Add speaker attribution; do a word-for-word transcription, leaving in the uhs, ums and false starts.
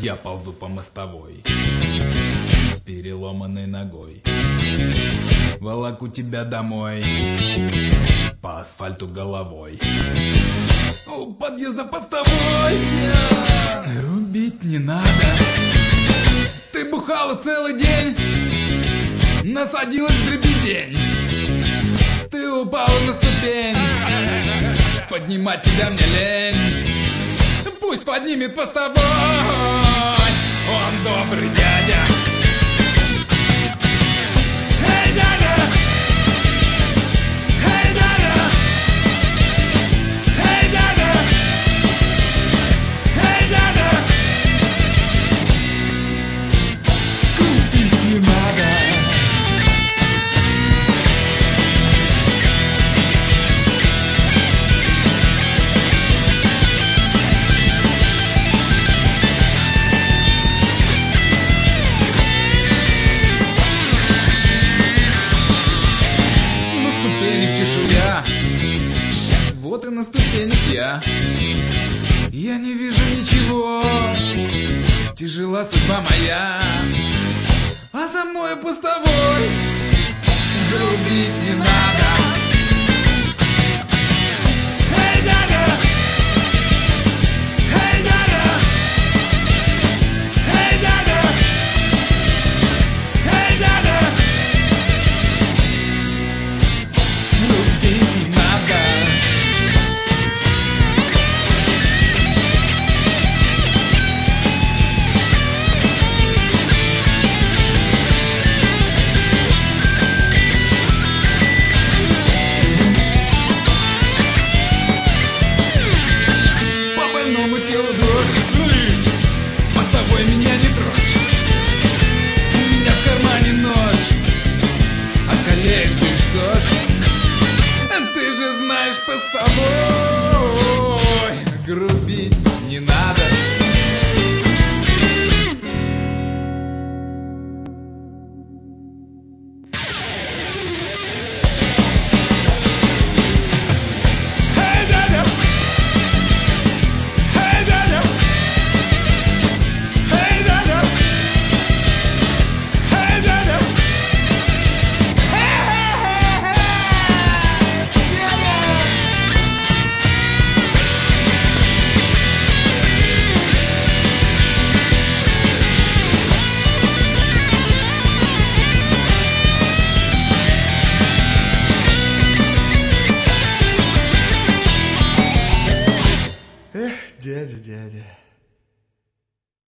Speaker 1: Я ползу по мостовой с переломанной ногой, волоку тебя домой по асфальту головой. У подъезда постовой рубить не надо. Ты бухала целый день, насадилась в дребедень. Ты упала на ступень, поднимать тебя мне лень. Пусть поднимет постовой, он добрый дядя. Эй, дядя! Эй, дядя! Эй, дядя! Эй, дядя! Купить не надо. Чешуя, вот и на ступенях я. Я не вижу ничего, тяжела судьба моя. А за мною постовой грубить не надо. Эй, дядя! Эй, дядя! Эй, дядя! Эй, дядя! Мостовой, меня не трожь, у меня в кармане нож. Околеешь ты, что ж? Ты же знаешь, постовой грубить не надо.